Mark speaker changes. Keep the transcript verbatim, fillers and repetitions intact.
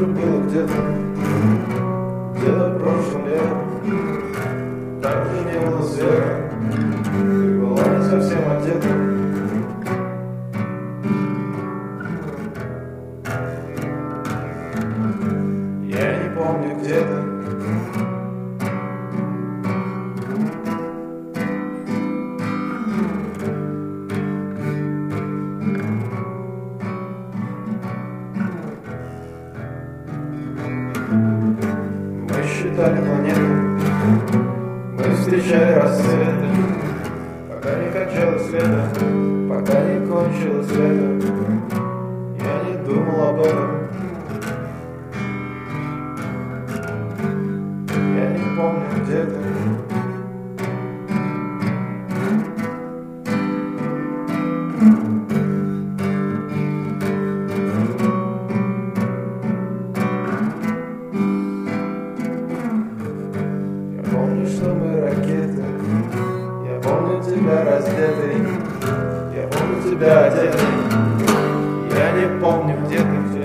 Speaker 1: же было где-то, где-то прошлым летом. Так же не было света, ты была не совсем одета. Я не помню где-то. Мы считали планеты, мы встречали рассветы, пока не кончалось лето, пока не кончилось лето. Я не думал об этом. Я не помню где-то. Я помню, что мы ракеты. Я помню тебя раздетый. Я помню тебя одетый. Я не помню где ты.